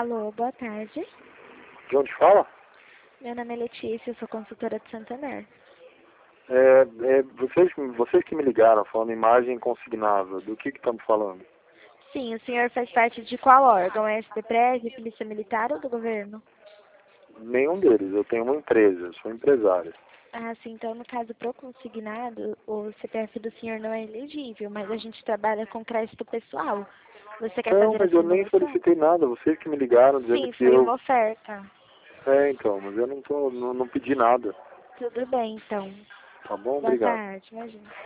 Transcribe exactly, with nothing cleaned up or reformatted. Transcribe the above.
Alô, boa tarde. De onde fala? Meu nome é Letícia, eu sou consultora de Santander. É, é, vocês, vocês que me ligaram falando imagem consignável, do que que estamos falando? Sim, o senhor faz parte de qual órgão? S D Preg, Polícia Militar ou do governo? Nenhum deles, eu tenho uma empresa, eu sou empresário. Ah, sim, então no caso pro consignado, o C P F do senhor não é elegível, mas a gente trabalha com crédito pessoal. Você quer Não, fazer a mas eu nem simulação? solicitei nada, vocês que me ligaram dizendo Sim, que foi eu... uma oferta. É, então, mas eu não, tô, não, não pedi nada. Tudo bem, então. Tá bom? Boa Obrigado. tarde, imagina.